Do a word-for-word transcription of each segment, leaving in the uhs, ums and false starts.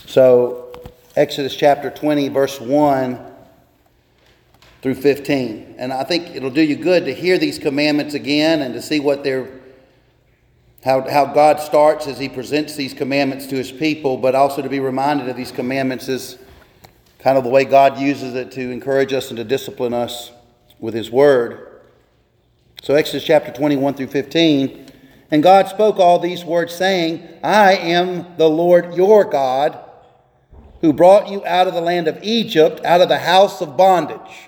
So, Exodus chapter twenty, verse one through fifteen. And I think it'll do you good to hear these commandments again and to see what they're, how, how God starts as He presents these commandments to His people, but also to be reminded of these commandments as kind of the way God uses it to encourage us and to discipline us with His Word. So Exodus chapter twenty-one through fifteen. And God spoke all these words, saying, I am the Lord your God, who brought you out of the land of Egypt, out of the house of bondage.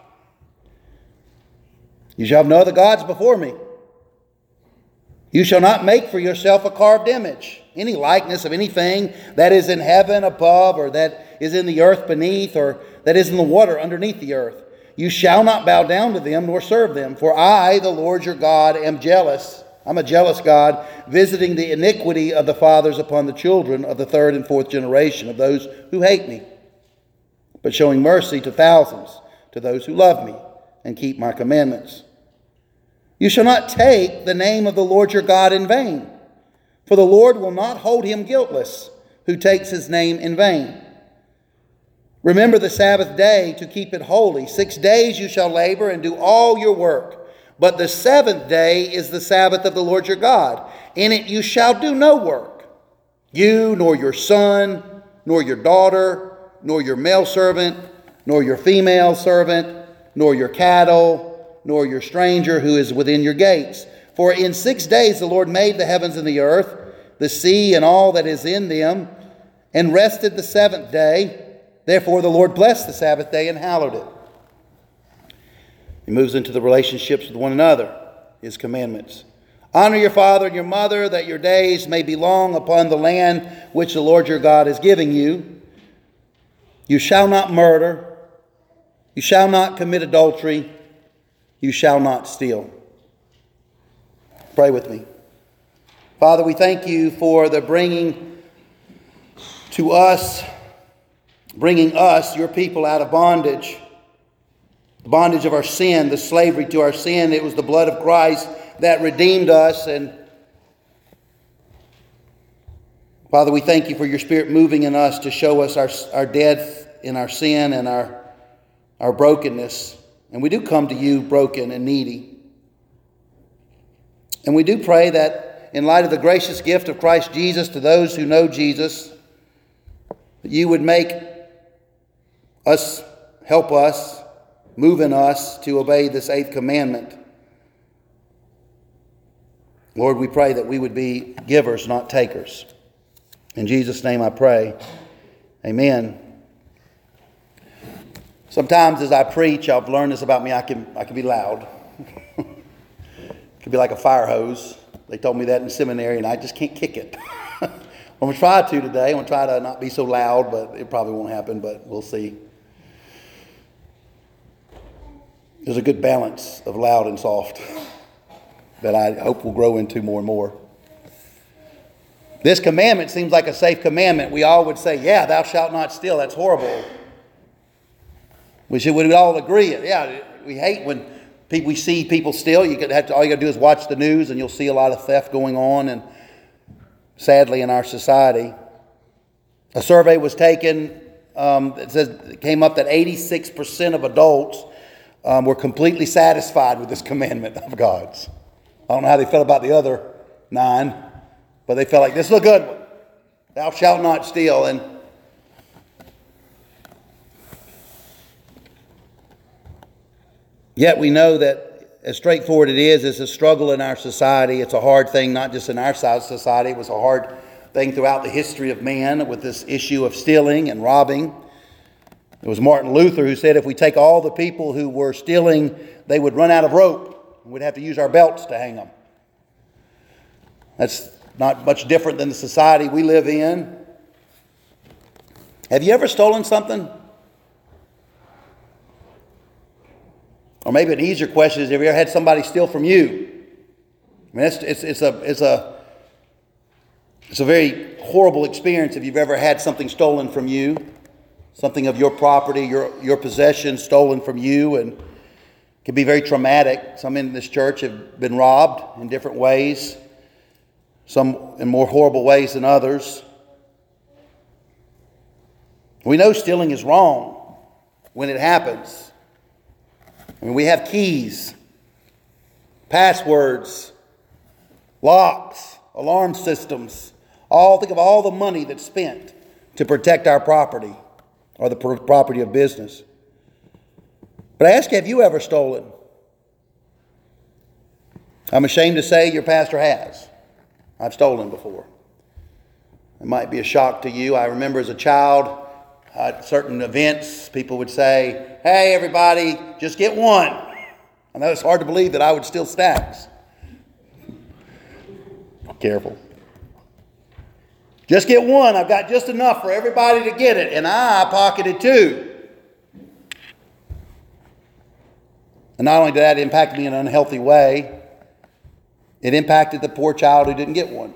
You shall have no other gods before me. You shall not make for yourself a carved image, any likeness of anything that is in heaven above, or that is in the earth beneath, or that is in the water underneath the earth. You shall not bow down to them nor serve them, for I, the Lord your God, am jealous. I'm a jealous God, visiting the iniquity of the fathers upon the children of the third and fourth generation of those who hate me, but showing mercy to thousands, to those who love me and keep my commandments. You shall not take the name of the Lord your God in vain, for the Lord will not hold him guiltless who takes his name in vain. Remember the Sabbath day to keep it holy. Six days you shall labor and do all your work. But the seventh day is the Sabbath of the Lord your God. In it you shall do no work, you, nor your son, nor your daughter, nor your male servant, nor your female servant, nor your cattle, nor your stranger who is within your gates. For in six days the Lord made the heavens and the earth, the sea and all that is in them, and rested the seventh day. Therefore the Lord blessed the Sabbath day and hallowed it. He moves into the relationships with one another, his commandments. Honor your father and your mother, that your days may be long upon the land which the Lord your God is giving you. You shall not murder. You shall not commit adultery. You shall not steal. Pray with me. Father, we thank you for the bringing to us, bringing us, your people, out of bondage. The bondage of our sin, the slavery to our sin. It was the blood of Christ that redeemed us. And Father, we thank you for your Spirit moving in us to show us our, our death in our sin and our, our brokenness. And we do come to you broken and needy. And we do pray that in light of the gracious gift of Christ Jesus to those who know Jesus, that you would make us, help us, move in us to obey this eighth commandment. Lord, we pray that we would be givers, not takers. In Jesus' name I pray. Amen. Sometimes as I preach, I've learned this about me, I can, I can be loud. It can be like a fire hose. They told me that in seminary, and I just can't kick it. I'm going to try to today. I'm going to try to not be so loud, but it probably won't happen, but we'll see. There's a good balance of loud and soft that I hope will grow into more and more. This commandment seems like a safe commandment. We all would say, yeah, thou shalt not steal. That's horrible. We should would all agree. Yeah, we hate when people, we see people steal. You could have to, all you got to do is watch the news and you'll see a lot of theft going on, and sadly in our society. A survey was taken um, that says it came up that eighty-six percent of adults Um, were completely satisfied with this commandment of God's. I don't know how they felt about the other nine, but they felt like this is a good one. Thou shalt not steal. And yet we know that as straightforward it is, it's a struggle in our society. It's a hard thing, not just in our society. It was a hard thing throughout the history of man with this issue of stealing and robbing. It was Martin Luther who said if we take all the people who were stealing, they would run out of rope. We'd have to use our belts to hang them. That's not much different than the society we live in. Have you ever stolen something? Or maybe an easier question is, have you ever had somebody steal from you? I mean, it's, it's, it's, a, it's, a, it's a very horrible experience if you've ever had something stolen from you. Something of your property, your, your possession stolen from you, and it can be very traumatic. Some in this church have been robbed in different ways, some in more horrible ways than others. We know stealing is wrong when it happens. I mean, we have keys, passwords, locks, alarm systems. All think of all the money that's spent to protect our property or the property of business. But I ask you, have you ever stolen? I'm ashamed to say your pastor has. I've stolen before. It might be a shock to you. I remember as a child, at certain events, people would say, "Hey, everybody, just get one." I know it's hard to believe that I would steal stacks. Careful. Just get one. I've got just enough for everybody to get it. And I pocketed two. And not only did that impact me in an unhealthy way, it impacted the poor child who didn't get one.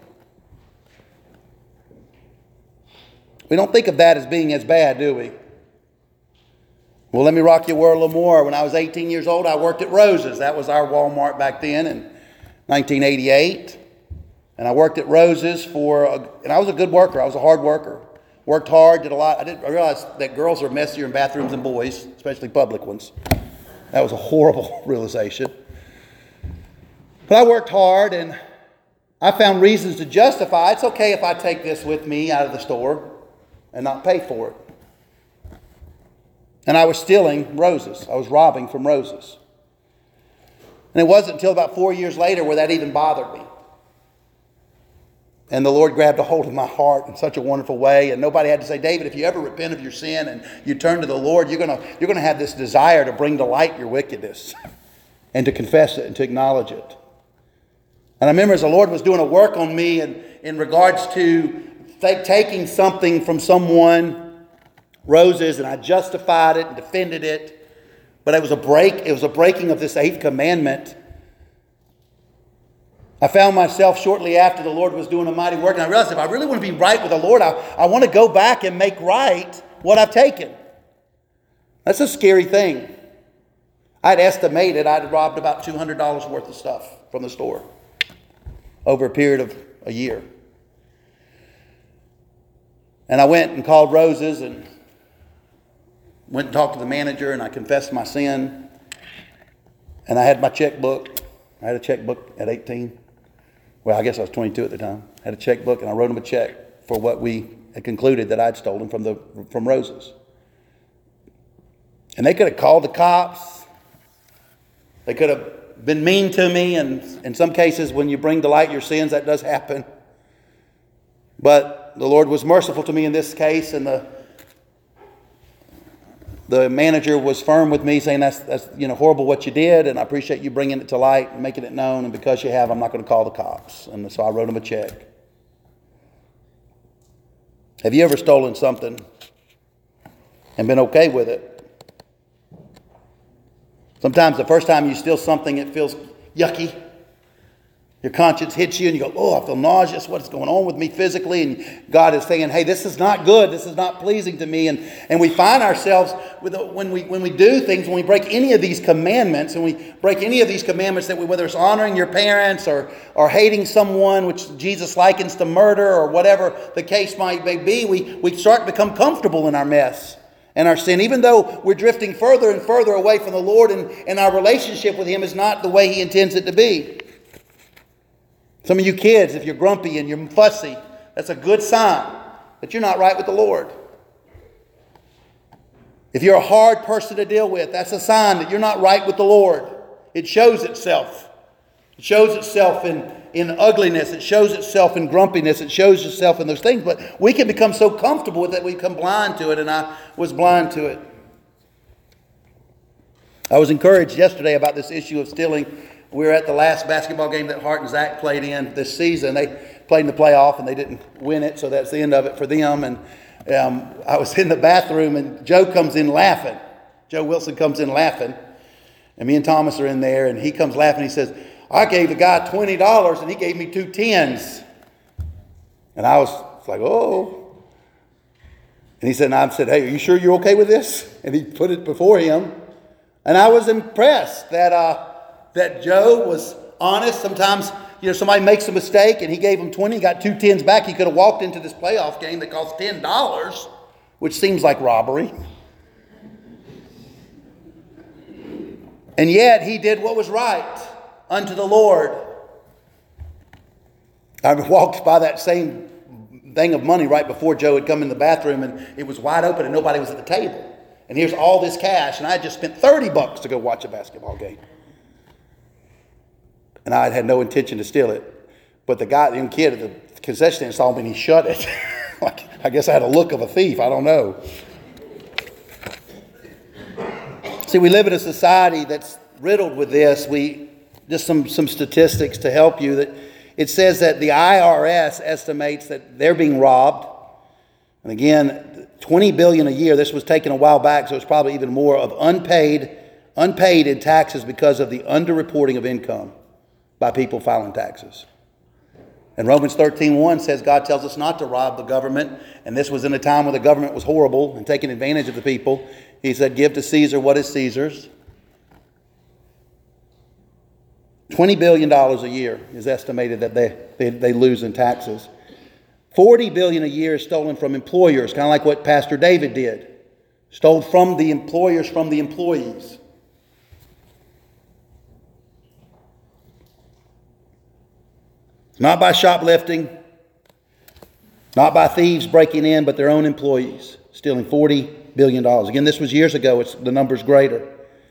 We don't think of that as being as bad, do we? Well, let me rock your world a little more. When I was eighteen years old, I worked at Rose's. That was our Walmart back then in nineteen eighty-eight. And I worked at Rose's for, a, and I was a good worker. I was a hard worker. Worked hard, did a lot. I didn't I realized that girls are messier in bathrooms than boys, especially public ones. That was a horrible realization. But I worked hard, and I found reasons to justify it's okay if I take this with me out of the store and not pay for it. And I was stealing Rose's. I was robbing from Rose's. And it wasn't until about four years later where that even bothered me. And the Lord grabbed a hold of my heart in such a wonderful way. And nobody had to say, "David, if you ever repent of your sin and you turn to the Lord, you're going to you're going to have this desire to bring to light your wickedness and to confess it and to acknowledge it." And I remember as the Lord was doing a work on me in, in regards to take, taking something from someone, Rose's, and I justified it and defended it. But it was a break. It was a breaking of this eighth commandment. I found myself shortly after the Lord was doing a mighty work, and I realized if I really want to be right with the Lord, I, I want to go back and make right what I've taken. That's a scary thing. I'd estimated I'd robbed about two hundred dollars worth of stuff from the store over a period of a year. And I went and called Rose's and went and talked to the manager, and I confessed my sin. And I had my checkbook. I had a checkbook at eighteen. Well, I guess I was twenty-two at the time. I had a checkbook, and I wrote them a check for what we had concluded that I'd stolen from the from Rose's. And they could have called the cops. They could have been mean to me, and in some cases, when you bring to light your sins, that does happen. But the Lord was merciful to me in this case, and the the manager was firm with me, saying that's that's you know horrible what you did, and I appreciate you bringing it to light and making it known. And because you have, I'm not going to call the cops. And so I wrote him a check. Have you ever stolen something and been okay with it? Sometimes the first time you steal something, it feels yucky. Your conscience hits you and you go, "Oh, I feel nauseous. What is going on with me physically?" And God is saying, "Hey, this is not good. This is not pleasing to me." And, and we find ourselves, with the, when we when we do things, when we break any of these commandments, and we break any of these commandments, that we, whether it's honoring your parents or, or hating someone, which Jesus likens to murder, or whatever the case might be, we, we start to become comfortable in our mess and our sin, even though we're drifting further and further away from the Lord, and, and our relationship with Him is not the way He intends it to be. Some of you kids, if you're grumpy and you're fussy, that's a good sign that you're not right with the Lord. If you're a hard person to deal with, that's a sign that you're not right with the Lord. It shows itself. It shows itself in, in ugliness. It shows itself in grumpiness. It shows itself in those things. But we can become so comfortable with it, we become blind to it, and I was blind to it. I was encouraged yesterday about this issue of stealing. We were at the last basketball game that Hart and Zach played in this season. They played in the playoff and they didn't win it, so that's the end of it for them. And um, I was in the bathroom and Joe comes in laughing. Joe Wilson comes in laughing. And me and Thomas are in there, and he comes laughing. He says, "I gave the guy twenty dollars and he gave me two tens." And I was like, "Oh." And he said, and I said, "Hey, are you sure you're okay with this?" And he put it before him. And I was impressed that... Uh, that Joe was honest. Sometimes, you know, somebody makes a mistake and he gave him twenty, got two tens back. He could have walked into this playoff game that cost ten dollars which seems like robbery. And yet he did what was right unto the Lord. I walked by that same thing of money right before Joe had come in the bathroom, and it was wide open and nobody was at the table. And here's all this cash, and I had just spent thirty bucks to go watch a basketball game. And I had no intention to steal it. But the guy, the young kid at the concession stand saw me and he shut it. Like, I guess I had a look of a thief. I don't know. See, we live in a society that's riddled with this. We just some, some statistics to help you. That it says that the I R S estimates that they're being robbed. And again, twenty billion dollars a year. This was taken a while back, so it's probably even more of unpaid, unpaid in taxes because of the underreporting of income by people filing taxes. And Romans thirteen one says God tells us not to rob the government. And this was in a time when the government was horrible and taking advantage of the people. He said, give to Caesar what is Caesar's. twenty billion dollars a year is estimated that they, they, they lose in taxes. forty billion dollars a year is stolen from employers, kind of like what Pastor David did. Stole from the employers, from the employees. Not by shoplifting, not by thieves breaking in, but their own employees, stealing forty billion dollars. Again, this was years ago. It's, the number's greater.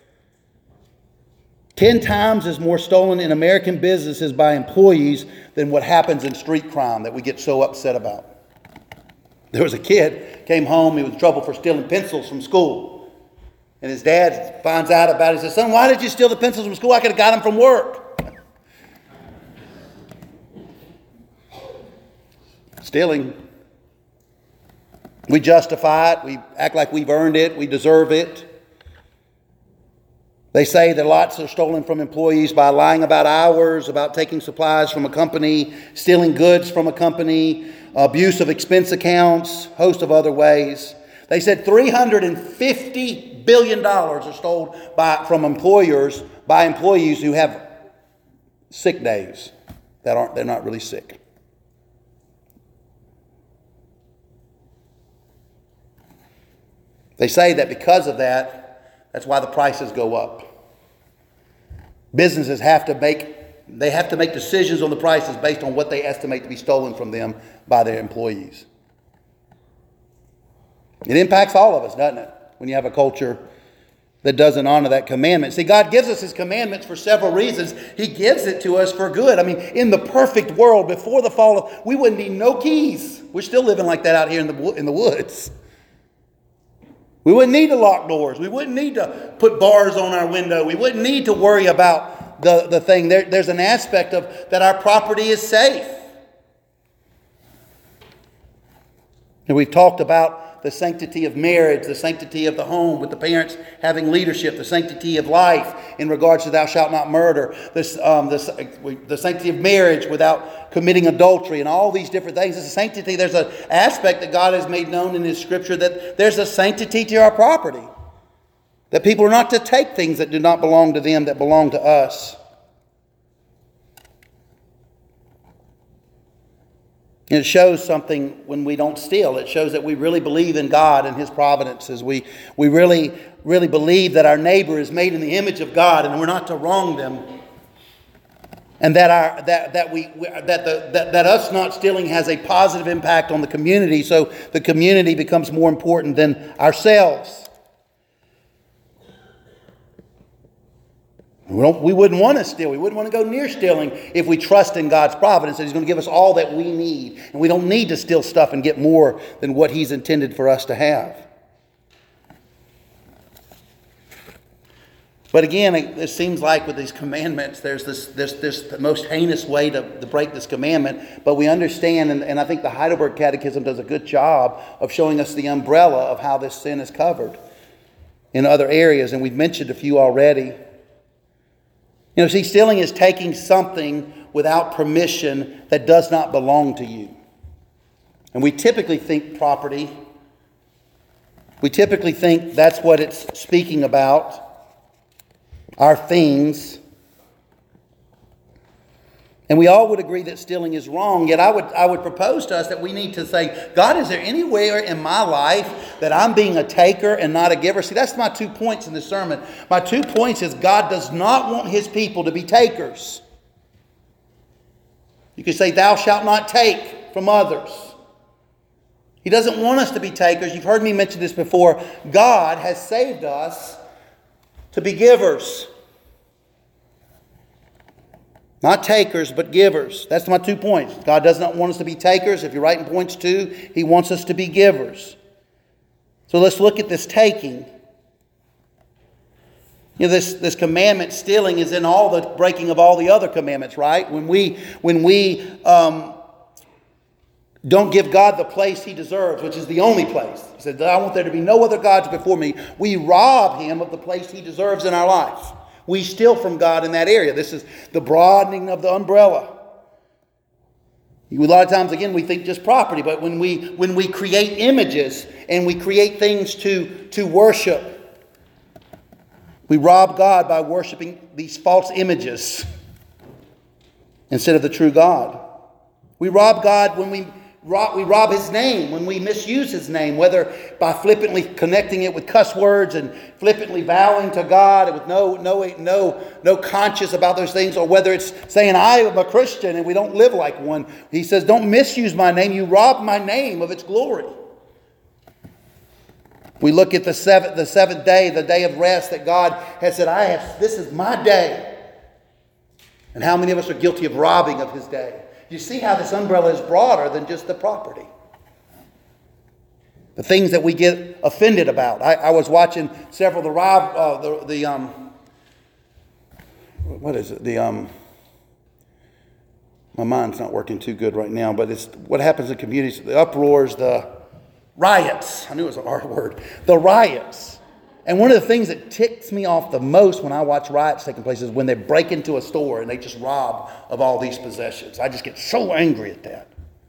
Ten times is more stolen in American businesses by employees than what happens in street crime that we get so upset about. There was a kid, came home, he was in trouble for stealing pencils from school. And his dad finds out about it. He says, son, why did you steal the pencils from school? I could have got them from work. Stealing. We justify it. We act like we've earned it. We deserve it. They say that lots are stolen from employees by lying about hours, about taking supplies from a company, stealing goods from a company, abuse of expense accounts, host of other ways. They said three hundred fifty billion dollars are stolen by, from employers by employees who have sick days that aren't, they're not really sick. They say that because of that, that's why the prices go up. Businesses have to make, they have to make decisions on the prices based on what they estimate to be stolen from them by their employees. It impacts all of us, doesn't it? When you have a culture that doesn't honor that commandment. See, God gives us His commandments for several reasons. He gives it to us for good. I mean, in the perfect world, before the fall of, we wouldn't need no keys. We're still living like that out here in the in the woods. We wouldn't need to lock doors. We wouldn't need to put bars on our window. We wouldn't need to worry about the, the thing. There, there's an aspect of that our property is safe. And we've talked about the sanctity of marriage, the sanctity of the home with the parents having leadership, the sanctity of life in regards to thou shalt not murder, this, um, the, the sanctity of marriage without committing adultery, and all these different things. It's a sanctity. There's an aspect that God has made known in His Scripture that there's a sanctity to our property. That people are not to take things that do not belong to them that belong to us. And it shows something when we don't steal. It shows that we really believe in God and His providences. We, we really, really believe that our neighbor is made in the image of God and we're not to wrong them. And that our that that we that the that, that us not stealing has a positive impact on the community, so the community becomes more important than ourselves. We, don't, we wouldn't want to steal. We wouldn't want to go near stealing if we trust in God's providence that He's going to give us all that we need. And we don't need to steal stuff and get more than what He's intended for us to have. But again, it, it seems like with these commandments, there's this this this the most heinous way to, to break this commandment. But we understand, and, and I think the Heidelberg Catechism does a good job of showing us the umbrella of how this sin is covered in other areas. And we've mentioned a few already. You know, see, stealing is taking something without permission that does not belong to you. And we typically think property. We typically think that's what it's speaking about, our things. And we all would agree that stealing is wrong, yet I would I would propose to us that we need to say, God, is there anywhere in my life that I'm being a taker and not a giver? See, that's my two points in this sermon. My two points is God does not want his people to be takers. You could say, thou shalt not take from others. He doesn't want us to be takers. You've heard me mention this before. God has saved us to be givers. Not takers, but givers. That's my two points. God does not want us to be takers. If you're writing points two, he wants us to be givers. So let's look at this taking. You know, this, this commandment, stealing, is in all the breaking of all the other commandments, right? When we, when we um, don't give God the place he deserves, which is the only place. He said, I want there to be no other gods before me. We rob him of the place he deserves in our life. We steal from God in that area. This is the broadening of the umbrella. A lot of times, again, we think just property, but when we when we create images and we create things to, to worship, we rob God by worshiping these false images instead of the true God. We rob God when we rob, we rob his name, when we misuse his name, whether by flippantly connecting it with cuss words and flippantly vowing to God with no, no, no, no conscience about those things, or whether it's saying, I am a Christian and we don't live like one. He says, don't misuse my name. You rob my name of its glory. We look at the seventh, the seventh day, the day of rest that God has said, I have, this is my day. And how many of us are guilty of robbing of his day? You see how this umbrella is broader than just the property. The things that we get offended about. I, I was watching several of the rob, uh, the, the um, what is it? The um, my mind's not working too good right now. But it's what happens in communities: the uproars, the riots. I knew it was an R word. The riots. And one of the things that ticks me off the most when I watch riots taking place is when they break into a store and they just rob of all these possessions. I just get so angry at that.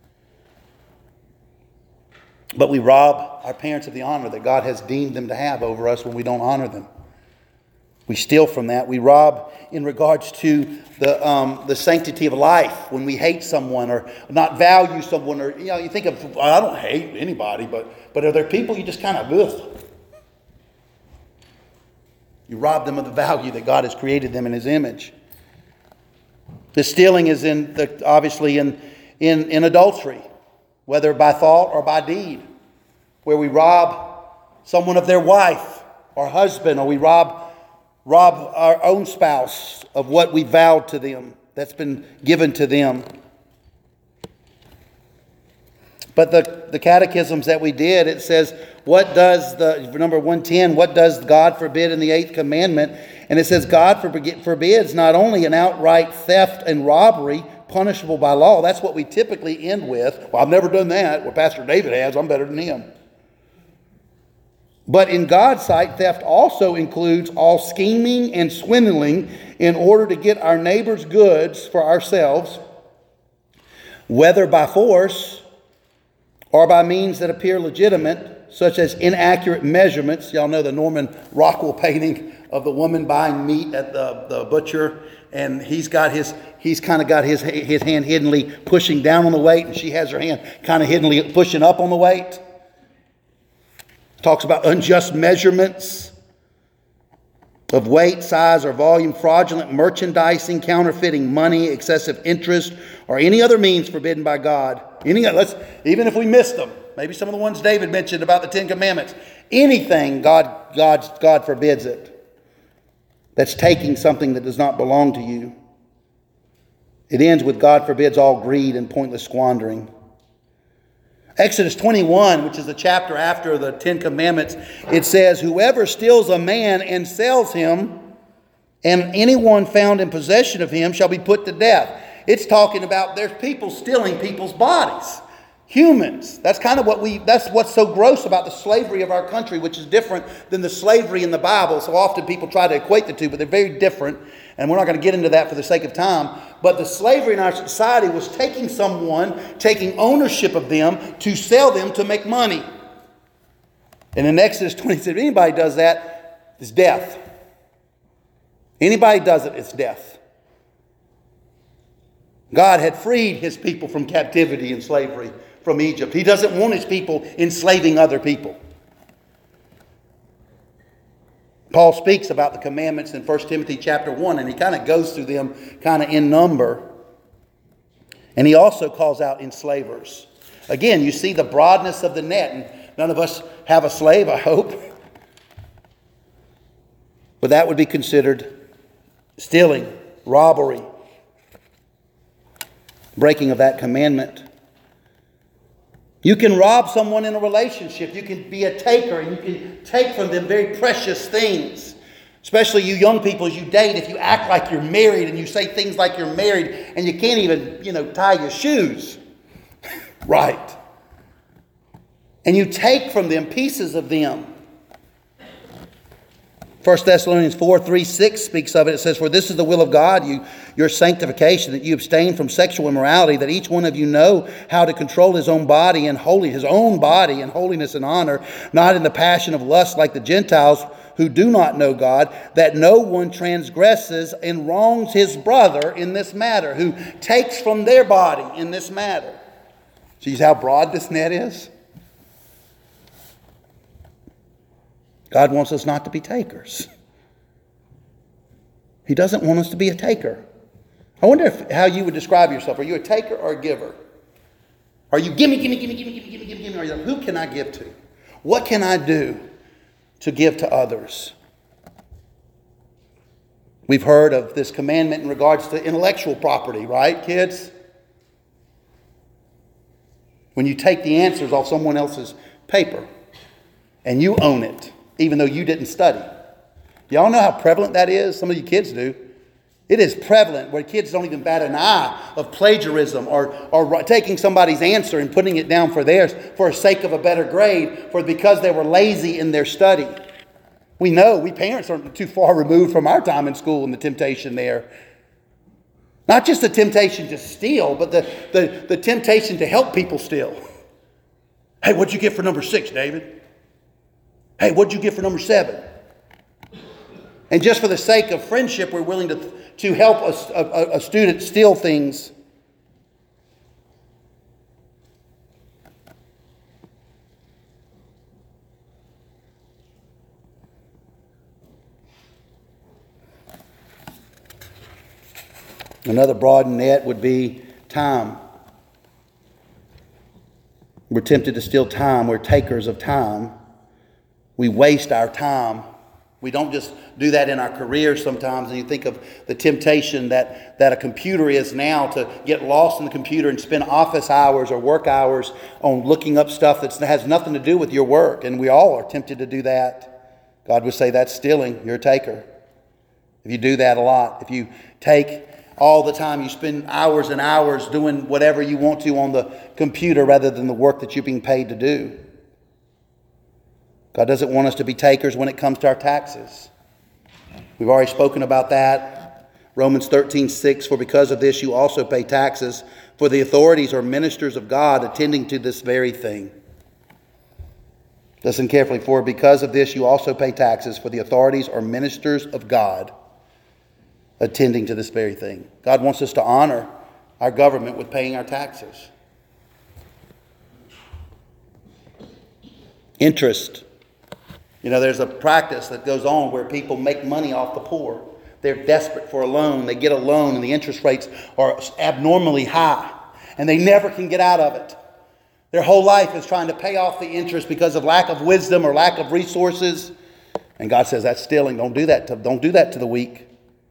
But we rob our parents of the honor that God has deemed them to have over us when we don't honor them. We steal from that. We rob in regards to the um, the sanctity of life when we hate someone or not value someone. Or, you know, you think of, well, I don't hate anybody, but, but are there people you just kind of, ugh. You rob them of the value that God has created them in his image. The stealing is in the, obviously in, in, in adultery, whether by thought or by deed, where we rob someone of their wife or husband, or we rob, rob our own spouse of what we vowed to them, that's been given to them. But the, the catechisms that we did, it says, what does the, number one ten, what does God forbid in the eighth commandment? And it says, God forbids not only an outright theft and robbery punishable by law. That's what we typically end with. Well, I've never done that. Well, Pastor David has. I'm better than him. But in God's sight, theft also includes all scheming and swindling in order to get our neighbor's goods for ourselves, whether by force or by means that appear legitimate, such as inaccurate measurements. Y'all know the Norman Rockwell painting of the woman buying meat at the, the butcher, and he's got his he's kind of got his his hand hiddenly pushing down on the weight, and she has her hand kind of hiddenly pushing up on the weight. Talks about unjust measurements of weight, size, or volume, fraudulent merchandising, counterfeiting money, excessive interest, or any other means forbidden by God. Any let's even if we missed them. Maybe some of the ones David mentioned about the Ten Commandments. Anything, God, God, God forbids it. That's taking something that does not belong to you. It ends with God forbids all greed and pointless squandering. Exodus twenty-one, which is the chapter after the Ten Commandments, it says, whoever steals a man and sells him, and anyone found in possession of him shall be put to death. It's talking about there's people stealing people's bodies. Humans. That's kind of what we, that's what's so gross about the slavery of our country, which is different than the slavery in the Bible. So often people try to equate the two, but they're very different. And we're not going to get into that for the sake of time. But the slavery in our society was taking someone, taking ownership of them to sell them to make money. And in Exodus twenty, if anybody does that, it's death. Anybody does it, it's death. God had freed his people from captivity and slavery from Egypt. He doesn't want his people enslaving other people. Paul speaks about the commandments in First Timothy chapter one, and he kind of goes through them kind of in number. And he also calls out enslavers. Again, you see the broadness of the net, and none of us have a slave, I hope. But that would be considered stealing, robbery, breaking of that commandment. You can rob someone in a relationship. You can be a taker. You can take from them very precious things. Especially you young people as you date, if you act like you're married and you say things like you're married and you can't even, you know, tie your shoes. Right. And you take from them pieces of them. First Thessalonians four, three, six speaks of it. It says, "For this is the will of God, you, your sanctification, that you abstain from sexual immorality, that each one of you know how to control his own body and holy, his own body in holiness and honor, not in the passion of lust like the Gentiles who do not know God, that no one transgresses and wrongs his brother in this matter," who takes from their body in this matter. See how broad this net is? God wants us not to be takers. He doesn't want us to be a taker. I wonder if, how you would describe yourself. Are you a taker or a giver? Are you gimme, gimme, gimme, gimme, gimme, gimme, gimme, gimme? Or are you like, who can I give to? What can I do to give to others? We've heard of this commandment in regards to intellectual property, right, kids? When you take the answers off someone else's paper and you own it, even though you didn't study. Y'all know how prevalent that is? Some of you kids do. It is prevalent where kids don't even bat an eye of plagiarism or, or taking somebody's answer and putting it down for theirs for the sake of a better grade, for because they were lazy in their study. We know, we parents aren't too far removed from our time in school and the temptation there. Not just the temptation to steal, but the, the, the temptation to help people steal. Hey, what'd you get for number six, David? Hey, what'd you get for number seven? And just for the sake of friendship, we're willing to, to help a, a, a student steal things. Another broad net would be time. We're tempted to steal time. We're takers of time. We waste our time. We don't just do that in our careers sometimes. And you think of the temptation that, that a computer is now to get lost in the computer and spend office hours or work hours on looking up stuff that has nothing to do with your work. And we all are tempted to do that. God would say that's stealing. You're a taker. If you do that a lot, if you take all the time, you spend hours and hours doing whatever you want to on the computer rather than the work that you're being paid to do. God doesn't want us to be takers when it comes to our taxes. We've already spoken about that. Romans thirteen six, "For because of this you also pay taxes, for the authorities are ministers of God, attending to this very thing." Listen carefully. "For because of this you also pay taxes, for the authorities are ministers of God, attending to this very thing." God wants us to honor our government with paying our taxes. Interest. You know, there's a practice that goes on where people make money off the poor. They're desperate for a loan. They get a loan and the interest rates are abnormally high. And they never can get out of it. Their whole life is trying to pay off the interest because of lack of wisdom or lack of resources. And God says that's stealing. Don't do that to, don't do that to the weak.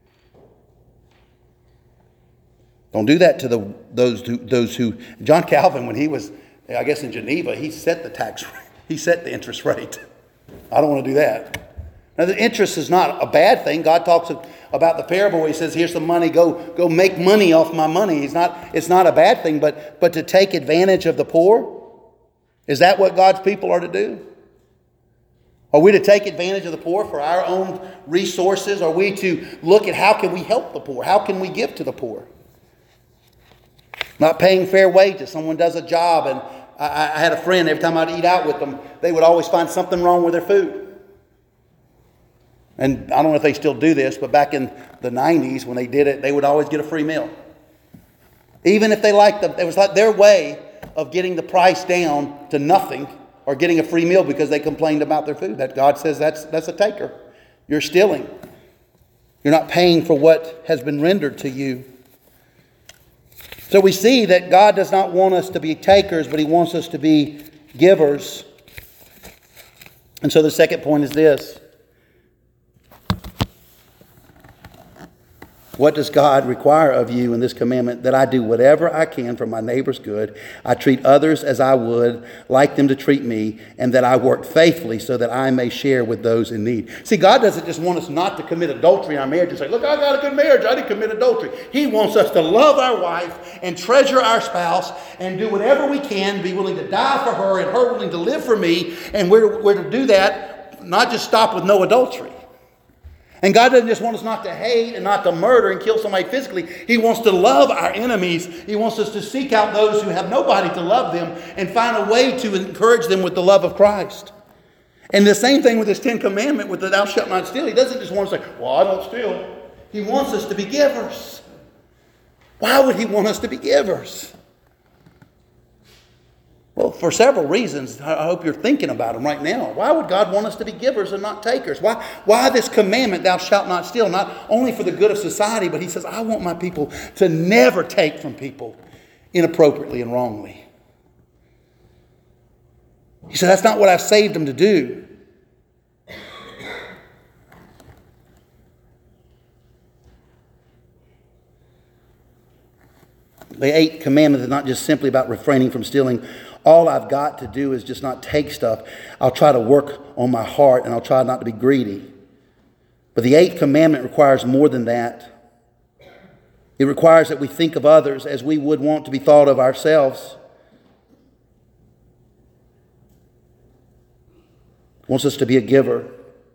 Don't do that to the those who, those who... John Calvin, when he was, I guess, in Geneva, he set the tax rate. He set the interest rate. I don't want to do that. Now, the interest is not a bad thing. God talks about the parable where he says, here's some money, go, go make money off my money. He's not, it's not a bad thing, but, but to take advantage of the poor, is that what God's people are to do? Are we to take advantage of the poor for our own resources? Are we to look at how can we help the poor? How can we give to the poor? Not paying fair wages. Someone does a job and I, I had a friend, every time I'd eat out with them, they would always find something wrong with their food. And I don't know if they still do this, but back in the nineties when they did it, they would always get a free meal. Even if they liked the, it was like their way of getting the price down to nothing or getting a free meal because they complained about their food. That God says that's that's a taker. You're stealing. You're not paying for what has been rendered to you. So we see that God does not want us to be takers, but He wants us to be givers. And so the second point is this. What does God require of you in this commandment? That I do whatever I can for my neighbor's good. I treat others as I would like them to treat me, and that I work faithfully so that I may share with those in need. See, God doesn't just want us not to commit adultery in our marriage and say, look, I got a good marriage, I didn't commit adultery. He wants us to love our wife and treasure our spouse and do whatever we can, be willing to die for her and her willing to live for me. And we're, we're to do that, not just stop with no adultery. And God doesn't just want us not to hate and not to murder and kill somebody physically. He wants to love our enemies. He wants us to seek out those who have nobody to love them and find a way to encourage them with the love of Christ. And the same thing with this Ten Commandment with the thou shalt not steal. He doesn't just want us to say, well, I don't steal. He wants us to be givers. Why would He want us to be givers? Well, for several reasons. I hope you're thinking about them right now. Why would God want us to be givers and not takers? Why, why this commandment, thou shalt not steal? Not only for the good of society, but He says, I want my people to never take from people inappropriately and wrongly. He said, that's not what I've saved them to do. The eighth commandment is not just simply about refraining from stealing. All I've got to do is just not take stuff. I'll try to work on my heart and I'll try not to be greedy. But the eighth commandment requires more than that. It requires that we think of others as we would want to be thought of ourselves. It wants us to be a giver.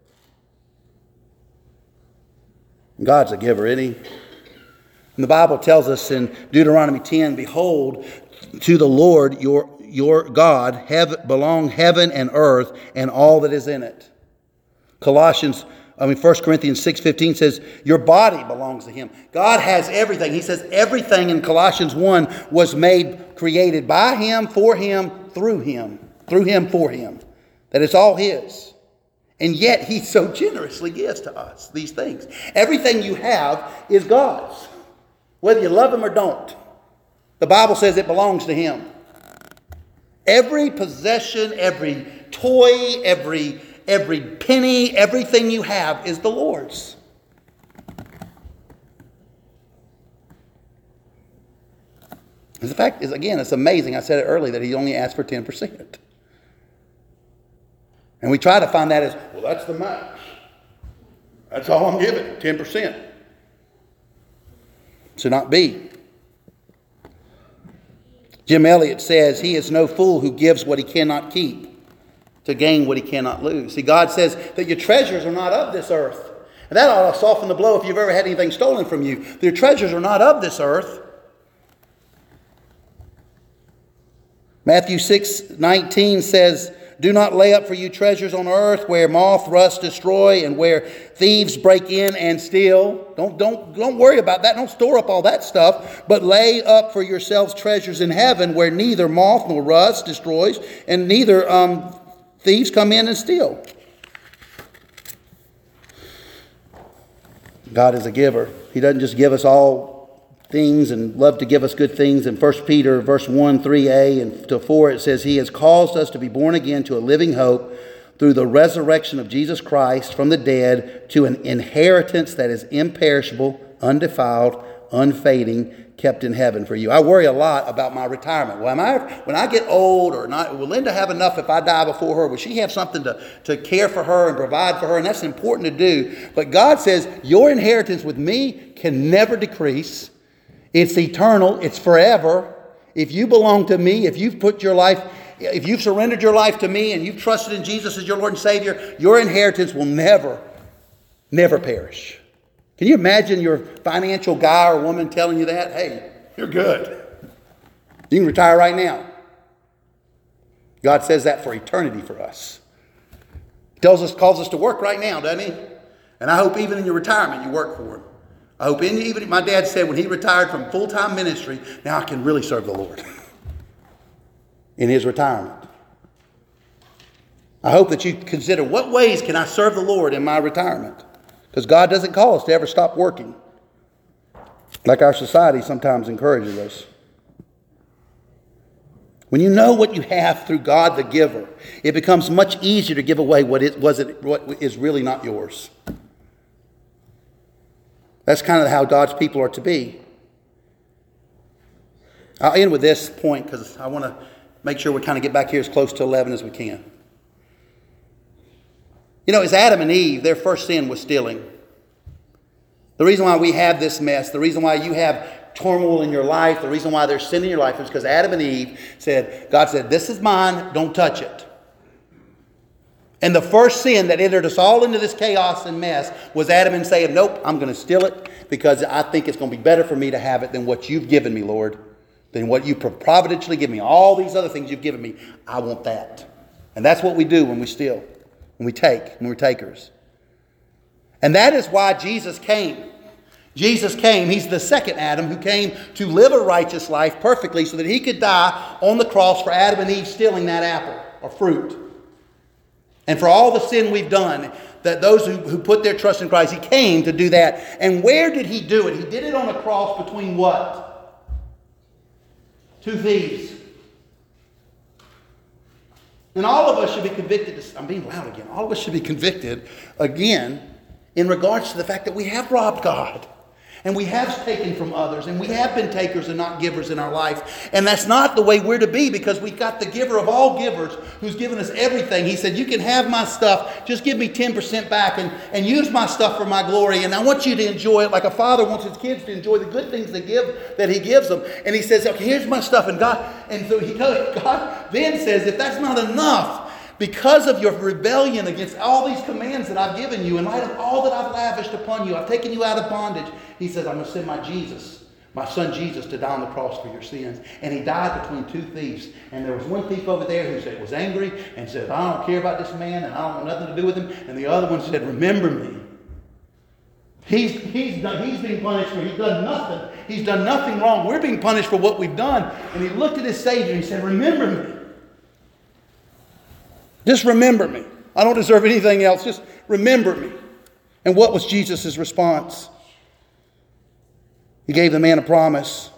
God's a giver, isn't He? And the Bible tells us in Deuteronomy ten, behold, to the Lord your your God have, belong heaven and earth and all that is in it. Colossians, I mean First Corinthians six fifteen says, your body belongs to Him. God has everything. He says everything in Colossians one was made, created by Him, for Him, through Him. Through Him, for Him. That it's all His. And yet He so generously gives to us these things. Everything you have is God's. Whether you love Him or don't. The Bible says it belongs to Him. Every possession, every toy, every, every penny, everything you have is the Lord's. The fact is, again, it's amazing. I said it earlier that He only asked for ten percent. And we try to find that as, well, that's the max. That's all I'm giving, ten percent. Should not be. Jim Elliot says, he is no fool who gives what he cannot keep to gain what he cannot lose. See, God says that your treasures are not of this earth. And that ought to soften the blow if you've ever had anything stolen from you. Your treasures are not of this earth. Matthew six nineteen says, do not lay up for you treasures on earth where moth, rust, destroy, and where thieves break in and steal. Don't, don't, don't worry about that. Don't store up all that stuff. But lay up for yourselves treasures in heaven where neither moth nor rust destroys, and neither um, thieves come in and steal. God is a giver. He doesn't just give us all things and love to give us good things. In First Peter verse one, three a and to four, it says, He has caused us to be born again to a living hope through the resurrection of Jesus Christ from the dead to an inheritance that is imperishable, undefiled, unfading, kept in heaven for you. I worry a lot about my retirement. Well, am I, when I get old, or not, will Linda have enough if I die before her? Will she have something to, to care for her and provide for her? And that's important to do. But God says your inheritance with me can never decrease. It's eternal. It's forever. If you belong to me, if you've put your life, if you've surrendered your life to me and you've trusted in Jesus as your Lord and Savior, your inheritance will never, never perish. Can you imagine your financial guy or woman telling you that? Hey, you're good. You can retire right now. God says that for eternity for us. He tells us, calls us to work right now, doesn't He? And I hope even in your retirement you work for Him. I hope any, even my dad said when he retired from full-time ministry, now I can really serve the Lord in his retirement. I hope that you consider what ways can I serve the Lord in my retirement? Because God doesn't call us to ever stop working, like our society sometimes encourages us. When you know what you have through God the giver, it becomes much easier to give away what it wasn't, what is really not yours. That's kind of how God's people are to be. I'll end with this point because I want to make sure we kind of get back here as close to eleven as we can. You know, it's Adam and Eve, their first sin was stealing. The reason why we have this mess, the reason why you have turmoil in your life, the reason why there's sin in your life is because Adam and Eve said, God said, this is mine, don't touch it. And the first sin that entered us all into this chaos and mess was Adam and saying, nope, I'm going to steal it because I think it's going to be better for me to have it than what you've given me, Lord, than what you providentially give me. All these other things you've given me, I want that. And that's what we do when we steal, when we take, when we're takers. And that is why Jesus came. Jesus came. He's the second Adam who came to live a righteous life perfectly so that he could die on the cross for Adam and Eve stealing that apple or fruit. And for all the sin we've done, that those who, who put their trust in Christ, he came to do that. And where did he do it? He did it on a cross between what? Two thieves. And all of us should be convicted. I'm being loud again. All of us should be convicted again in regards to the fact that we have robbed God. And we have taken from others. And we have been takers and not givers in our life. And that's not the way we're to be because we've got the giver of all givers who's given us everything. He said, you can have my stuff. Just give me ten percent back and, and use my stuff for my glory. And I want you to enjoy it like a father wants his kids to enjoy the good things they give, that he gives them. And he says, okay, here's my stuff. And God, and so he goes, God then says, if that's not enough, because of your rebellion against all these commands that I've given you, in light of all that I've lavished upon you, I've taken you out of bondage. He says, I'm going to send my Jesus, my son Jesus, to die on the cross for your sins. And he died between two thieves. And there was one thief over there who said, was angry and said, I don't care about this man and I don't want nothing to do with him. And the other one said, remember me. He's, he's, done, he's being punished for, he's done nothing. He's done nothing wrong. We're being punished for what we've done. And he looked at his Savior and he said, remember me. Just remember me. I don't deserve anything else. Just remember me. And what was Jesus' response? He gave the man a promise.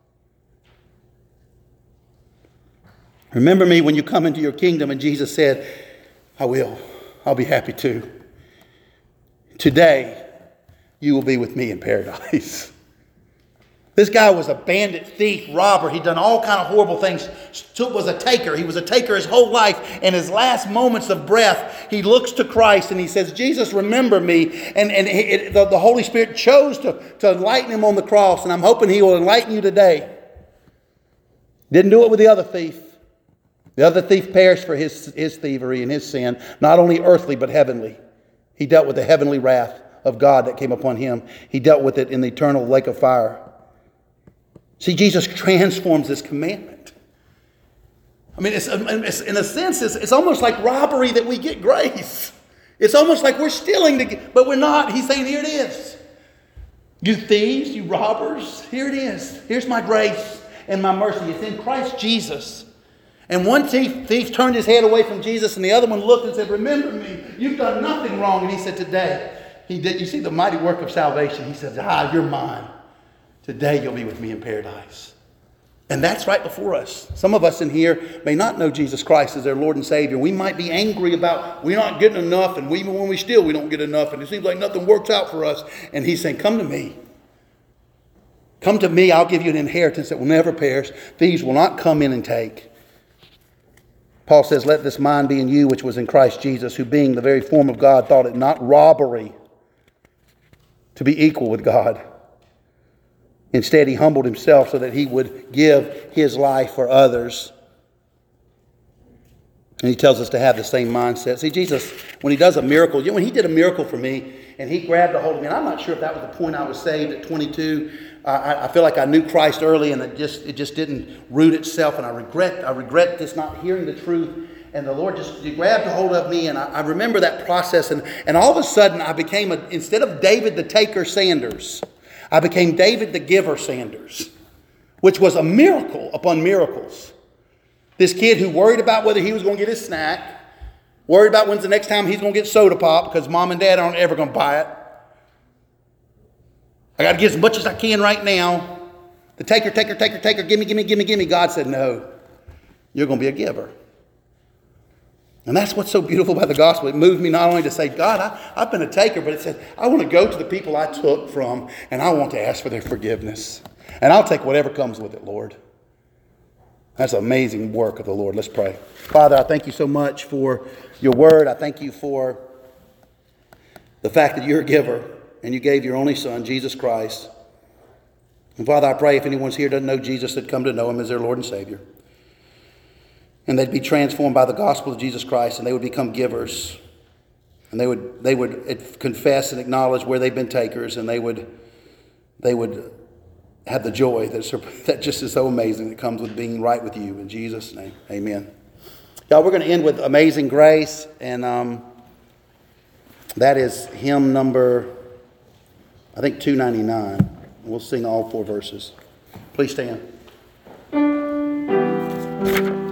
Remember me when you come into your kingdom. And Jesus said, I will. I'll be happy to. Today, you will be with me in paradise. This guy was a bandit, thief, robber. He'd done all kind of horrible things. Was a taker. He was a taker his whole life. And his last moments of breath, he looks to Christ and he says, Jesus, remember me. And, and it, the, the Holy Spirit chose to, to enlighten him on the cross. And I'm hoping he will enlighten you today. Didn't do it with the other thief. The other thief perished for his, his thievery and his sin. Not only earthly, but heavenly. He dealt with the heavenly wrath of God that came upon him. He dealt with it in the eternal lake of fire. See, Jesus transforms this commandment. I mean, it's, it's, in a sense, it's, it's almost like robbery that we get grace. It's almost like we're stealing, to get, but we're not. He's saying, here it is. You thieves, you robbers, here it is. Here's my grace and my mercy. It's in Christ Jesus. And one thief, thief turned his head away from Jesus, and the other one looked and said, remember me, you've done nothing wrong. And he said, today, he did. You see the mighty work of salvation. He says, ah, you're mine. Today you'll be with me in paradise. And that's right before us. Some of us in here may not know Jesus Christ as their Lord and Savior. We might be angry about we're not getting enough, and even when we steal, we don't get enough, and it seems like nothing works out for us. And he's saying, come to me. Come to me, I'll give you an inheritance that will never perish. Thieves will not come in and take. Paul says, let this mind be in you, which was in Christ Jesus, who being the very form of God, thought it not robbery to be equal with God. Instead, he humbled himself so that he would give his life for others. And he tells us to have the same mindset. See, Jesus, when he does a miracle, you know, when he did a miracle for me, and he grabbed a hold of me, and I'm not sure if that was the point I was saved at twenty-two. I, I feel like I knew Christ early, and it just it just didn't root itself, and I regret I regret just not hearing the truth. And the Lord just he grabbed a hold of me, and I, I remember that process, and, and all of a sudden I became, a, instead of David the Taker Sanders, I became David the Giver Sanders, which was a miracle upon miracles. This kid who worried about whether he was going to get his snack, worried about when's the next time he's going to get soda pop because mom and dad aren't ever going to buy it. I got to get as much as I can right now. The taker, taker, taker, taker, gimme, gimme, gimme, gimme. God said, no, you're going to be a giver. And that's what's so beautiful about the gospel. It moved me not only to say, God, I, I've been a taker, but it said, I want to go to the people I took from, and I want to ask for their forgiveness. And I'll take whatever comes with it, Lord. That's an amazing work of the Lord. Let's pray. Father, I thank you so much for your word. I thank you for the fact that you're a giver, and you gave your only Son, Jesus Christ. And Father, I pray if anyone's here doesn't know Jesus, they'd come to know him as their Lord and Savior. And they'd be transformed by the gospel of Jesus Christ, and they would become givers. And they would they would confess and acknowledge where they've been takers, and they would they would have the joy that's, that just is so amazing that comes with being right with you. In Jesus' name, amen. Y'all, we're going to end with Amazing Grace, and um, that is hymn number, I think, two ninety-nine. We'll sing all four verses. Please stand.